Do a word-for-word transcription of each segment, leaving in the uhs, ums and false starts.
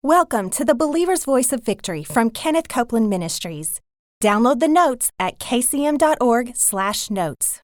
Welcome to the Believer's Voice of Victory from Kenneth Copeland Ministries. Download the notes at k c m dot org slash notes.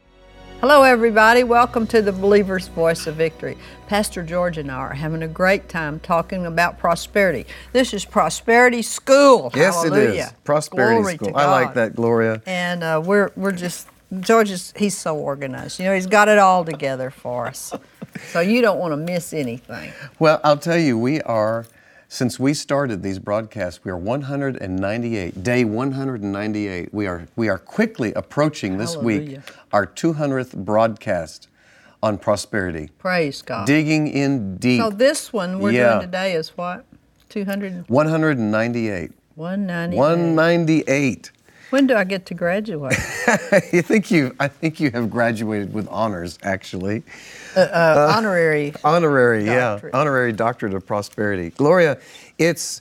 Hello, everybody. Welcome to the Believer's Voice of Victory. Pastor George and I are having a great time talking about prosperity. This is Prosperity School. Yes, Hallelujah. it is. Prosperity Glory School. to I God. like that, Gloria. And uh, we're we're just George is he's so organized. You know, he's got it all together for us. So you don't want to miss anything. Well, I'll tell you, we are, since we started these broadcasts, we are one hundred ninety-eight, day one hundred ninety-eight. We are we are quickly approaching this Hallelujah. week our two hundredth broadcast on prosperity. Praise God. Digging in deep. So this one we're Yeah. doing today is what? two hundred? one hundred ninety-eight. one ninety-eight. one ninety-eight. When do I get to graduate? you think you? I think you have graduated with honors, actually. Uh, uh, honorary. Honorary, Doctorate. yeah, honorary doctorate of prosperity. Gloria, it's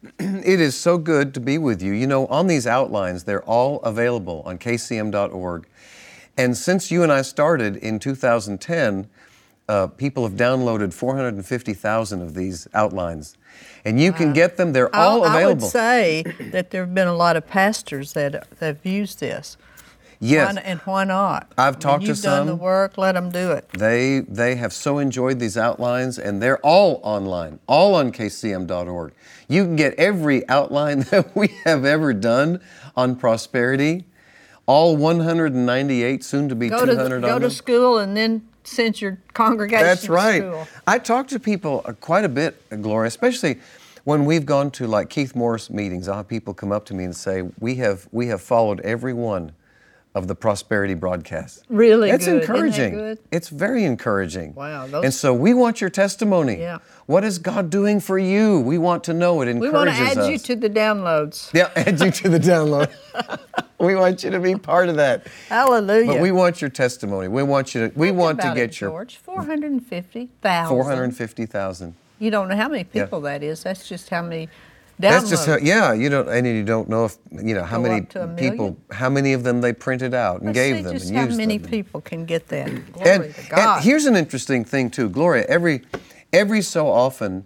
it is so good to be with you. You know, on these outlines, they're all available on k c m dot org. And since you and I started in two thousand ten, uh, people have downloaded four hundred fifty thousand of these outlines. And you can get them, they're all I, available. I would say that there have been a lot of pastors that, that have used this. Yes. Why, and why not? I've I mean, talked to you've done some. the work, let them do it. They they have so enjoyed these outlines, and they're all online, all on k c m dot org. You can get every outline that we have ever done on prosperity, all one hundred ninety-eight, soon to be Go to, two hundred go on to them. school and then send your congregation That's to right. school. I talk to people uh, quite a bit, uh, Gloria, especially when we've gone to like Keith Morris meetings. I'll have people come up to me and say, we have we have followed every one of the prosperity broadcasts. Really That's good. Isn't that encouraging. good? It's very encouraging. Wow, those- And so we want your testimony. Yeah. What is God doing for you? We want to know. It We encourages want to add us. you to the downloads. Yeah, add you to the download. We want you to be part of that. Hallelujah. But we want your testimony. We want you to we Think want to about get it, your George, four hundred fifty thousand. four hundred fifty thousand. You don't know how many Yeah. people that is. That's just how many downloads. That's just how, yeah, you don't, and you don't know if, you know, how Go many up to a people, million? how many of them they printed out and Let's gave see them just and how used many them. people can get that. Glory And, to God. and here's an interesting thing too, Gloria, every, every so often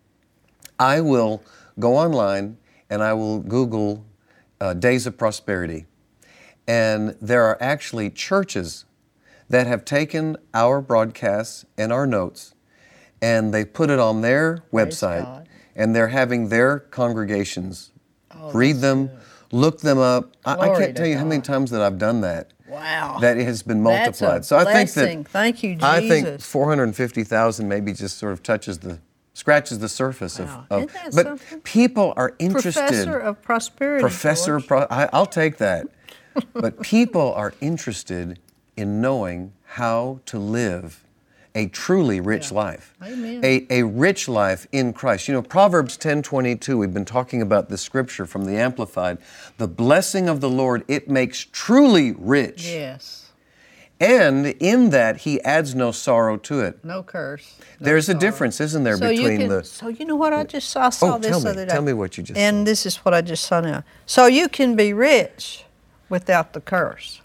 I will go online and I will Google uh, Days of Prosperity. And there are actually churches that have taken our broadcasts and our notes and they put it on their Praise website. God. And they're having their congregations read them, look them up. I, I Glory can't to tell you how many God. times that I've done that. Wow. That it has been That's a multiplied. So I think blessing. that Thank you, I think Jesus. four hundred fifty thousand maybe just sort of touches the scratches the surface Wow. of, of Isn't that but something? people are interested. Professor of Prosperity. Professor of George. Pro, I, I'll take that. But people are interested in knowing how to live a truly rich life. Amen. A, a rich life in Christ. You know, Proverbs ten twenty-two, we've been talking about this scripture from the Amplified. The blessing of the Lord, it makes truly rich. Yes. And in that, He adds no sorrow to it. No curse. No There's a sorrow. difference, isn't there, So you between can, the... So you know what I just saw? I saw Oh, this tell me. other day. Tell me what you just And saw. this is what I just saw now. So you can be rich without the curse.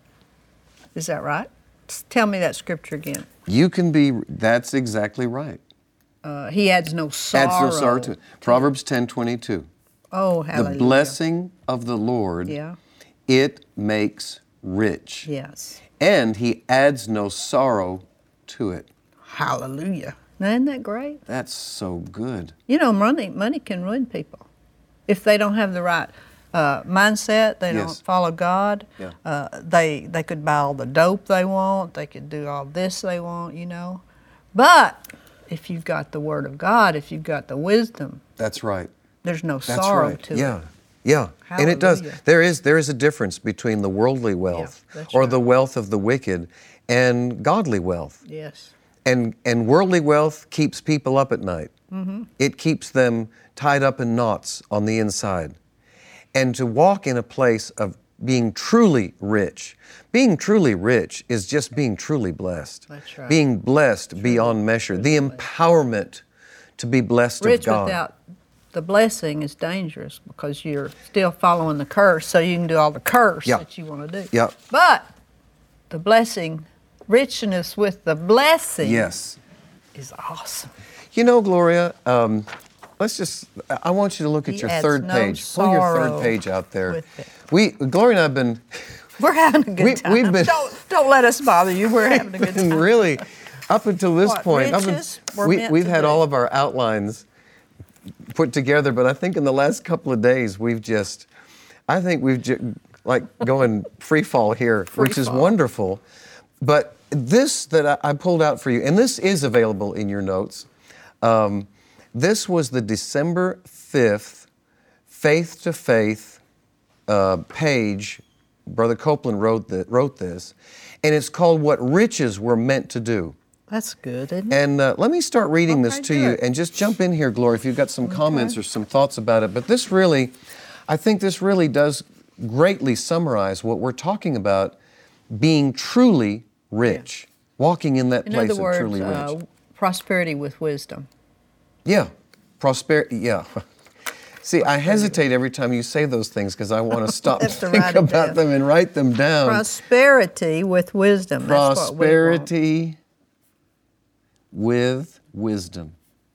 Is that right? S- Tell me that scripture again. You can be... That's exactly right. Uh, he adds no sorrow. Adds no sorrow to it. Proverbs ten twenty-two. Oh, hallelujah. The blessing of the Lord, Yeah. it makes rich. Yes. And He adds no sorrow to it. Hallelujah. Now, isn't that great? That's so good. You know, money money can ruin people if they don't have the right uh, mindset. They Yes. don't follow God. Yeah. Uh, they they could buy all the dope they want. They could do all this they want. You know, but if you've got the Word of God, if you've got the wisdom, That's right. there's no That's sorrow right. to yeah. it. Yeah. And it does. Hallelujah. There is there is a difference between the worldly wealth that's or right. the wealth of the wicked and godly wealth. Yes. And and worldly wealth keeps people up at night. Mm-hmm. It keeps them tied up in knots on the inside. And to walk in a place of being truly rich, being truly rich is just being truly blessed. That's right. Being blessed beyond measure. The empowerment to be blessed Rich of God. without the blessing is dangerous because you're still following the curse, so you can do all the curse Yeah. that you want to do. Yeah. But the blessing, richness with the blessing Yes. is awesome. You know, Gloria, um, let's just, I want you to look at He your adds third no page. Pull your third sorrow page out there. with it. We, Gloria and I have been, We're having a good We- time. we've been- don't, don't let us bother you. We're having a good time. really, up until this What, point, up riches un- were we, meant we've to had be. all of our outlines put together, but I think in the last couple of days, we've just, I think we've ju- like going free fall here, Free which is fall. wonderful. But this that I, I pulled out for you, and this is available in your notes. Um, this was the December fifth Faith to Faith uh, page. Brother Copeland wrote, the, wrote this, and it's called What Riches Were Meant to Do. That's good, isn't it? And uh, let me start reading this Okay, to you, good. and just jump in here, Gloria, if you've got some comments or some thoughts about it. But this really, I think this really does greatly summarize what we're talking about, being truly rich, walking in that In place other of words, truly rich. uh, prosperity with wisdom. Yeah, prosperity, yeah. See, I hesitate every time you say those things because I want to stop and Have to think write it about down. them and write them down. Prosperity with wisdom. That's what we want. Prosperity with wisdom.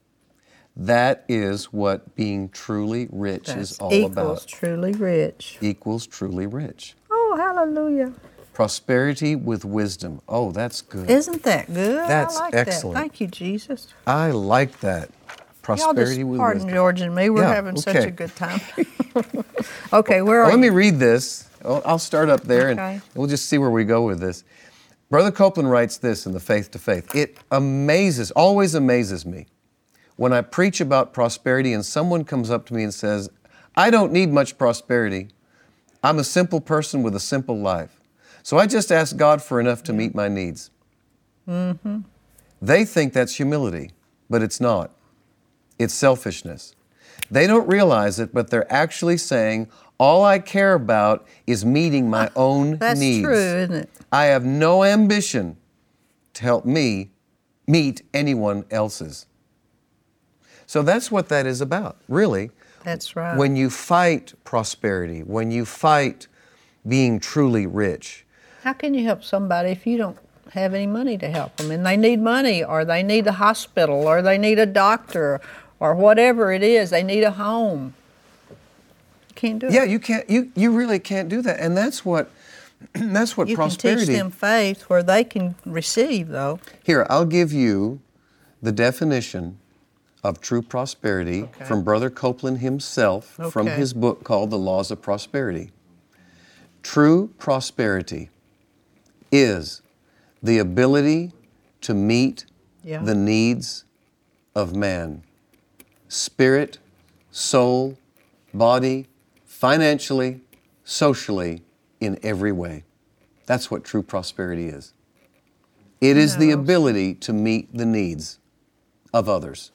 That is what being truly rich That's is all equals about. truly rich. Equals truly rich. Oh, hallelujah. Prosperity with wisdom. Oh, that's good. Isn't that good? That's I like excellent. that. Thank you, Jesus. I like that. Y'all Prosperity just with pardon wisdom. George and me. We're Yeah, having such okay. a good time. Okay, where are Well, let you? me read this. I'll I'll start up there Okay. and we'll just see where we go with this. Brother Copeland writes this in the Faith to Faith. It amazes, always amazes me when I preach about prosperity and someone comes up to me and says, I don't need much prosperity. I'm a simple person with a simple life. So I just ask God for enough to meet my needs. Mm-hmm. They think that's humility, but it's not. It's selfishness. They don't realize it, but they're actually saying, all I care about is meeting my own That's needs. true, isn't it? I have no ambition to help me meet anyone else's. So that's what that is about, really. That's right. When you fight prosperity, when you fight being truly rich, How can you help somebody if you don't have any money to help them and they need money or they need a hospital or they need a doctor or whatever it is, they need a home? You can't do it. yeah, you can't. You you really can't do that, and that's what that's what You prosperity. can teach them faith where they can receive, though. Here, I'll give you the definition of true prosperity Okay. from Brother Copeland himself from Okay. his book called The Laws of Prosperity. True prosperity is the ability to meet Yeah. the needs of man, spirit, soul, body, financially, socially, in every way. That's what true prosperity is. It is the No. ability to meet the needs of others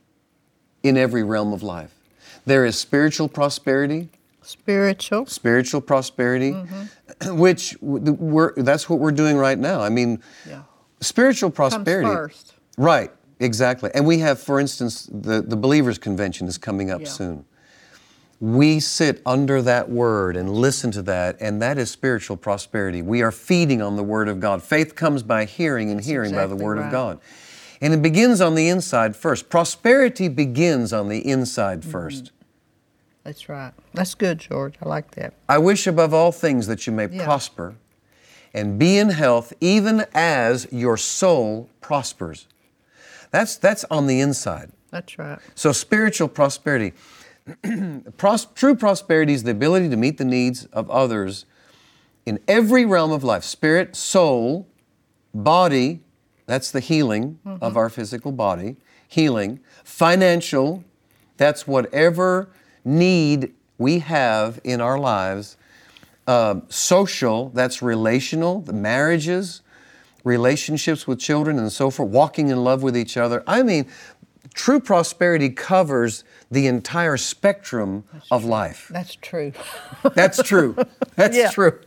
in every realm of life. There is spiritual prosperity, Spiritual. spiritual prosperity, which w- we're, that's what we're doing right now. I mean, Yeah. spiritual Comes prosperity. first. Right, exactly. And we have, for instance, the, the Believers Convention is coming up Yeah. soon. We sit under that word and listen to that, and that is spiritual prosperity. We are feeding on the Word of God. Faith comes by hearing, and hearing by the exactly Word right. of God. And it begins on the inside first. Prosperity begins on the inside Mm-hmm. first. That's right. That's good, George. I like that. I wish above all things that you may Yeah. prosper and be in health, even as your soul prospers. That's, that's on the inside. That's right. So spiritual prosperity. Pros- true prosperity is the ability to meet the needs of others in every realm of life. Spirit, soul, body, that's the healing of our physical body. Healing. Financial, that's whatever need we have in our lives. Um, social, that's relational, the marriages, relationships with children and so forth, walking in love with each other. I mean, true prosperity covers the entire spectrum of life. That's true. That's true. That's Yeah. true.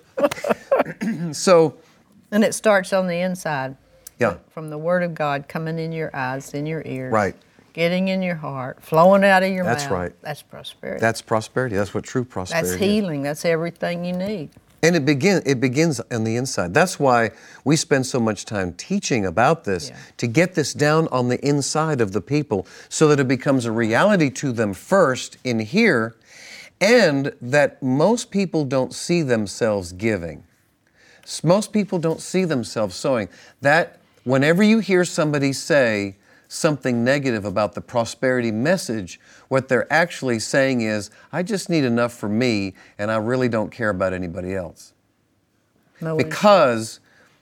So, And it starts on the inside. yeah, From the Word of God coming in your eyes, in your ears. Right. Getting in your heart, flowing out of your That's mouth. right. That's prosperity. that's prosperity. That's what true prosperity That's is. healing. That's everything you need. And it begin it begins on the inside. That's why we spend so much time teaching about this, Yeah. to get this down on the inside of the people so that it becomes a reality to them first in here, and that most people don't see themselves giving. S- Most people don't see themselves sowing. That whenever you hear somebody say something negative about the prosperity message, what they're actually saying is, I just need enough for me and I really don't care about anybody else. No one- Because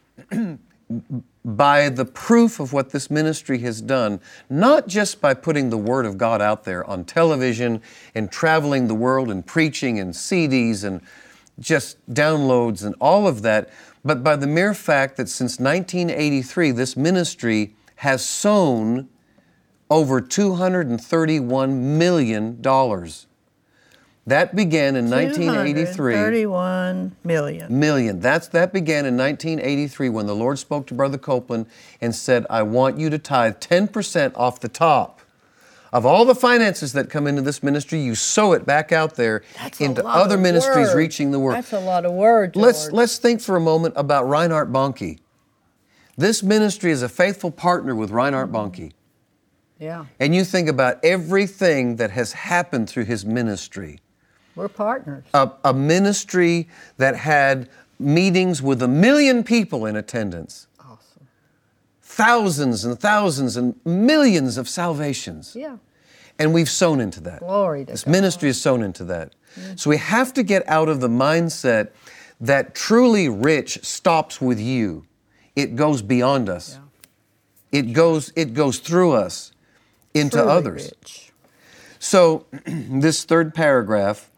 by the proof of what this ministry has done, not just by putting the Word of God out there on television and traveling the world and preaching and C Ds and just downloads and all of that, but by the mere fact that since nineteen eighty-three, this ministry has sown over two hundred thirty-one million dollars. That began in nineteen eighty-three. thirty-one million. Million. That's that began in nineteen eighty-three when the Lord spoke to Brother Copeland and said, I want you to tithe ten percent off the top of all the finances that come into this ministry. You sow it back out there That's a into lot other of ministries words. reaching the world. That's a lot of words, George. Let's let's think for a moment about Reinhard Bonnke. This ministry is a faithful partner with Reinhard Bonnke. Yeah, And you think about everything that has happened through his ministry. we're partners. A, a ministry that had meetings with a million people in attendance. Awesome. Thousands and thousands and millions of salvations. Yeah. And we've sown into that. Glory to This God. ministry is sown into that. So we have to get out of the mindset that truly rich stops with you. It goes beyond us. It goes, it goes through us into Truly others. rich. So this third paragraph,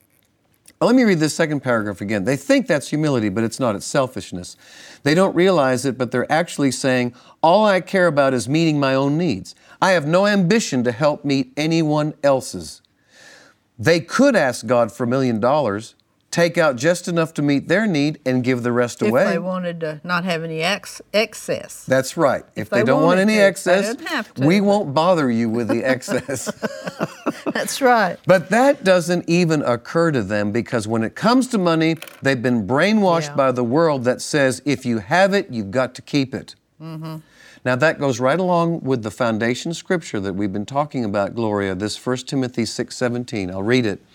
oh, let me read this second paragraph again. They think that's humility, but it's not. It's selfishness. They don't realize it, but they're actually saying, all I care about is meeting my own needs. I have no ambition to help meet anyone else's. They could ask God for a million dollars, take out just enough to meet their need, and give the rest If away. they wanted to not have any ex- excess. That's right. If, they they, don't want wanted any to, they excess, didn't have to, we but- won't bother you with the excess. That's right. But that doesn't even occur to them because when it comes to money, they've been brainwashed Yeah. by the world that says if you have it, you've got to keep it. Mm-hmm. Now that goes right along with the foundation scripture that we've been talking about, Gloria, this First Timothy six seventeen. I'll read it.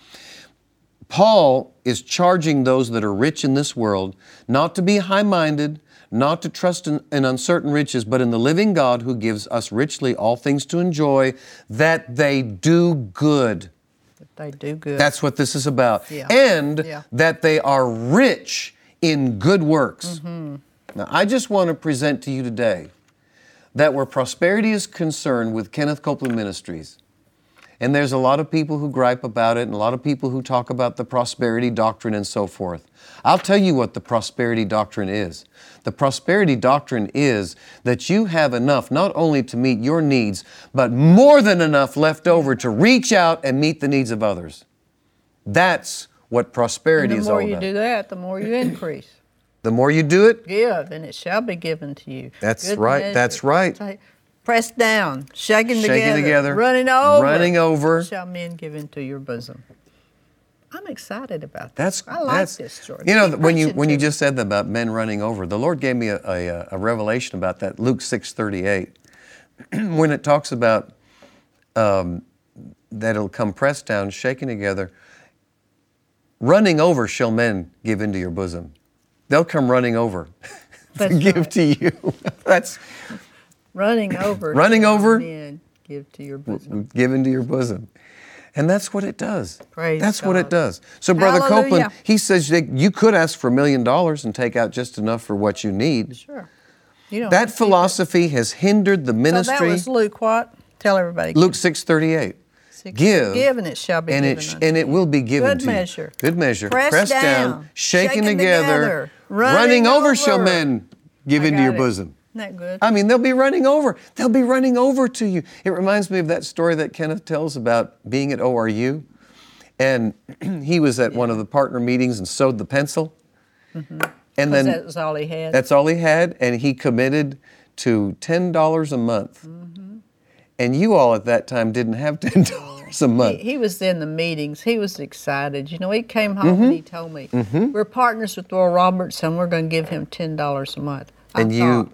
Paul is charging those that are rich in this world not to be high-minded, not to trust in, in uncertain riches, but in the living God who gives us richly all things to enjoy, that they do good. They do good. That's what this is about. Yeah. And Yeah. that they are rich in good works. Mm-hmm. Now, I just want to present to you today that where prosperity is concerned with Kenneth Copeland Ministries, and there's a lot of people who gripe about it and a lot of people who talk about the prosperity doctrine and so forth. I'll tell you what the prosperity doctrine is. The prosperity doctrine is that you have enough not only to meet your needs, but more than enough left over to reach out and meet the needs of others. That's what prosperity and is the all more you about. do that, the more you increase. The more you do it, Give, and it shall be given to you. That's Good right, measure. that's right. Say, pressed down, shaking Shaking together, together, running over, running over. shall men give into your bosom. I'm excited about That's this. I like that's, this, George. You know, Keep when you preaching when to you me. just said that about men running over, the Lord gave me a, a, a revelation about that. Luke six thirty-eight, when it talks about um, that it'll come pressed down, shaken together, running over shall men give into your bosom. They'll come running over to That's give right. to you. That's running over, Running shall over? men give to your bosom. give into your bosom. And that's what it does. Praise that's what it God. does. So Brother Hallelujah. Copeland, he says that you could ask for a million dollars and take out just enough for what you need. Sure. You don't That have to keep it. philosophy has hindered the So ministry. that was Luke what? Tell everybody. Luke six thirty-eight. Six- Give, give, and it shall be and given it sh- unto and it you. will be given Good to you. measure. Good measure. Pressed down, down, shaken, shaken together, together, running, running over shall over. men give I into got your it. bosom. Isn't that good? I mean, they'll be running over. They'll be running over to you. It reminds me of that story that Kenneth tells about being at O R U. And he was at one of the partner meetings and sewed the pencil. Mm-hmm. And 'Cause then that was all he had. that's all he had. And he committed to ten dollars a month. Mm-hmm. And you all at that time didn't have ten dollars. dollars a month. He, he was in the meetings. He was excited. You know, he came home mm-hmm. and he told me, mm-hmm. we're partners with Oral Roberts and we're going to give him ten dollars a month. I and thought, you...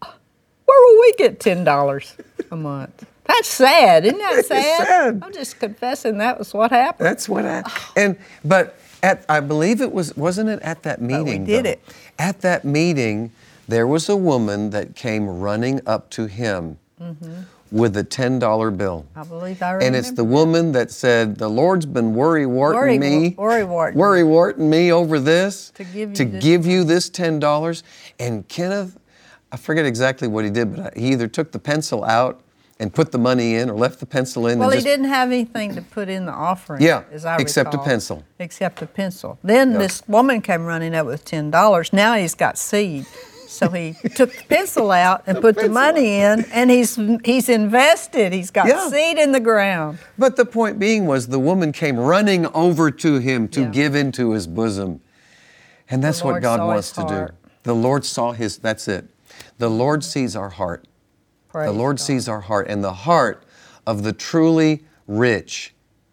where will we get ten dollars a month? That's sad. Isn't that sad? sad? I'm just confessing that was what happened. That's what happened. And, but at, I believe it was, wasn't it at that meeting? But we did though? it. At that meeting, there was a woman that came running up to him mm-hmm. with a ten dollar bill. I believe I remember. And it's the woman that said, the Lord's been worry-warting worry, me. Worry-warting. Worry-warting me over this. To give you to this. give you this ten dollars. And Kenneth, I forget exactly what he did, but he either took the pencil out and put the money in or left the pencil in. Well, and he just, didn't have anything to put in the offering, yeah, as I except recall. a pencil. Except a pencil. Then Yep. this woman came running up with ten dollars. Now he's got seed. So he took the pencil out and put the money in, and he's he's invested. He's got Yeah. seed in the ground. But the point being was the woman came running over to him to Yeah. give into his bosom. And that's what Lord God saw wants his to heart. do. The Lord saw his, that's it. The Lord sees our heart. Praise the Lord God. sees our heart. And the heart of the truly rich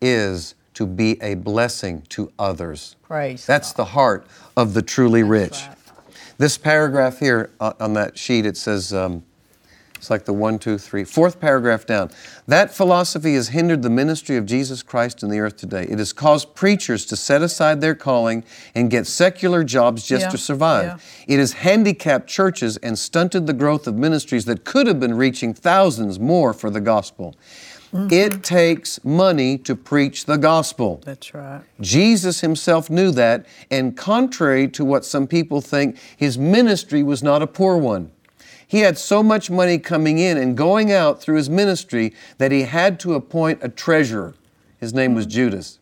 is to be a blessing to others. Praise That's God. the heart of the truly rich. right. This paragraph here uh, on that sheet, it says, um, it's like the one, two, three, fourth paragraph down. That philosophy has hindered the ministry of Jesus Christ in the earth today. It has caused preachers to set aside their calling and get secular jobs just Yeah, to survive. yeah. It has handicapped churches and stunted the growth of ministries that could have been reaching thousands more for the gospel. Mm-hmm. It takes money to preach the gospel. That's right. Jesus himself knew that, and contrary to what some people think, his ministry was not a poor one. He had so much money coming in and going out through his ministry that he had to appoint a treasurer. His name was Judas.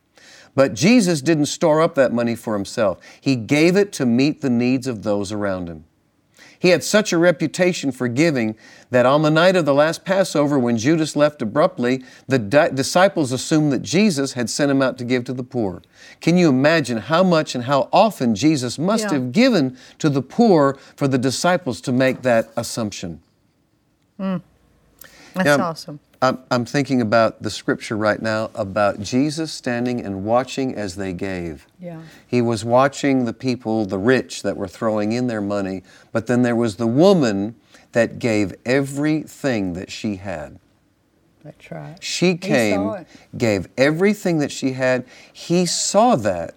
But Jesus didn't store up that money for himself. He gave it to meet the needs of those around him. He had such a reputation for giving that on the night of the last Passover, when Judas left abruptly, the di- disciples assumed that Jesus had sent him out to give to the poor. Can you imagine how much and how often Jesus must Yeah. have given to the poor for the disciples to make that assumption? That's Now, awesome. I'm, I'm thinking about the scripture right now about Jesus standing and watching as they gave. Yeah. He was watching the people, the rich, that were throwing in their money, but then there was the woman that gave everything that she had. That's right. She saw came, it. gave everything that she had. He saw that.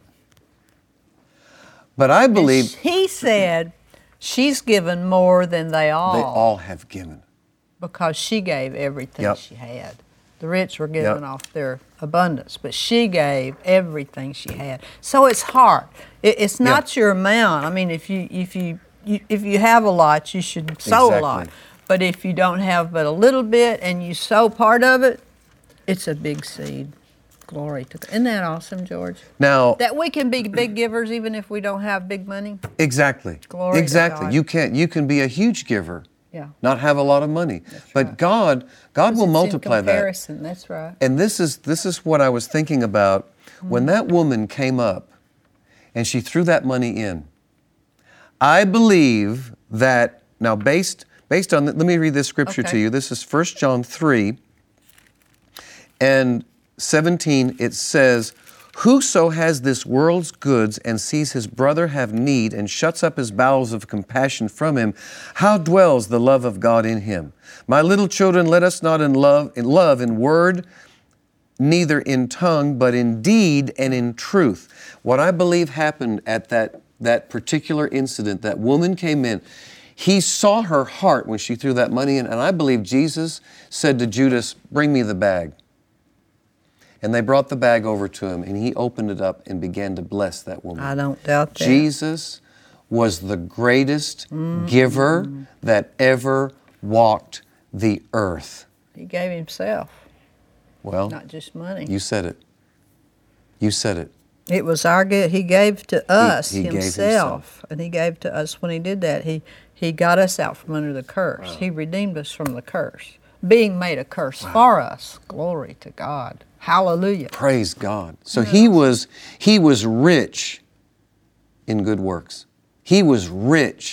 But I believe He said, she's given more than they all. they all have given. Because she gave everything Yep. she had. The rich were giving Yep. off their abundance, but she gave everything she had. So it's hard. It, it's not your amount. I mean, if you if you, you if you have a lot, you should sow a lot. Exactly. But if you don't have but a little bit and you sow part of it, it's a big seed. Glory to God. Isn't that awesome, George? Now, That we can be big givers even if we don't have big money. exactly. Glory to exactly. God. You can you can be a huge giver. Yeah. Not have a lot of money. But right. God, God will It's in multiply that. comparison, that's right. And this is this is what I was thinking about when that woman came up and she threw that money in. I believe that now based based on let me read this scripture Okay. to you. This is First John three and seventeen. It says, "Whoso has this world's goods and sees his brother have need and shuts up his bowels of compassion from him, how dwells the love of God in him? My little children, let us not in love in love in word, neither in tongue, but in deed and in truth." What I believe happened at that, that particular incident, that woman came in, he saw her heart when she threw that money in, and I believe Jesus said to Judas, "Bring me the bag." And they brought the bag over to him, and he opened it up and began to bless that woman. I don't doubt that. Jesus was the greatest giver that ever walked the earth. He gave himself, Well, not just money. you said it. You said it. It was our gift. He gave to us he gave himself, himself. and he gave to us when he did that. He he got us out from under the curse. He redeemed us from the curse, being made a curse for us. Glory to God. Hallelujah. Praise God. So he was he was rich in good works. He was rich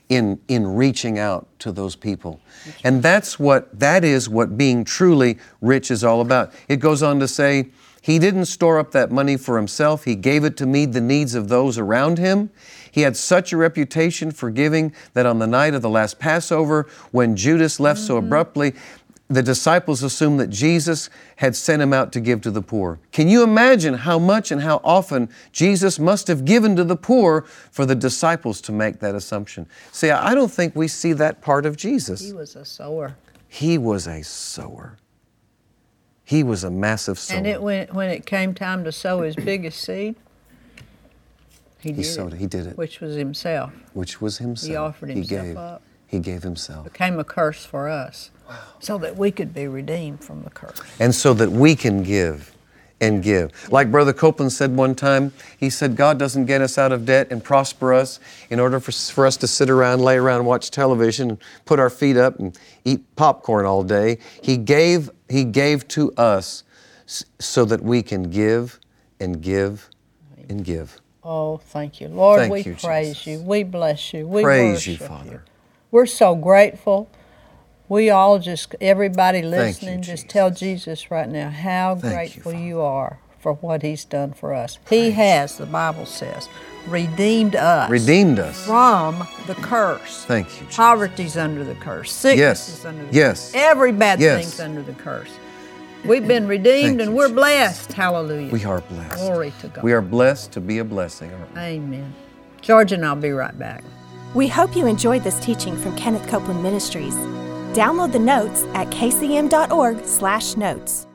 in, in reaching out to those people. And that's what, that is what being truly rich is all about. It goes on to say, he didn't store up that money for himself. He gave it to meet the needs of those around him. He had such a reputation for giving that on the night of the last Passover, when Judas left mm-hmm. so abruptly, the disciples assumed that Jesus had sent him out to give to the poor. Can you imagine how much and how often Jesus must have given to the poor for the disciples to make that assumption? See, I don't think we see that part of Jesus. He was a sower. He was a sower. He was a massive sower. And it when, when it came time to sow his biggest seed, he, he did sowed it, it. He did it. Which was himself. Which was himself. He offered himself he gave, up. He gave himself. Became a curse for us. Wow. So that we could be redeemed from the curse. And so that we can give and give. Like Brother Copeland said one time, he said, God doesn't get us out of debt and prosper us in order for, for us to sit around, lay around, watch television, and put our feet up and eat popcorn all day. He gave, he gave to us so that we can give and give and give. Oh, thank you. Lord, thank we you, praise Jesus. you. We bless you. We praise worship you, Father. You. We're so grateful. We all just, everybody listening, you, just Jesus. Tell Jesus right now how Thank grateful you, you are for what he's done for us. Praise. He has, the Bible says, redeemed us. Redeemed us. From the curse. Thank you, Jesus. Poverty's under the curse. Sickness yes. is under the yes. curse. Every bad yes. thing's under the curse. We've been redeemed and you, we're Jesus. blessed. Hallelujah. We are blessed. Glory to God. We are blessed to be a blessing. Amen. George and I'll be right back. We hope you enjoyed this teaching from Kenneth Copeland Ministries. Download the notes at k c m dot org slash notes.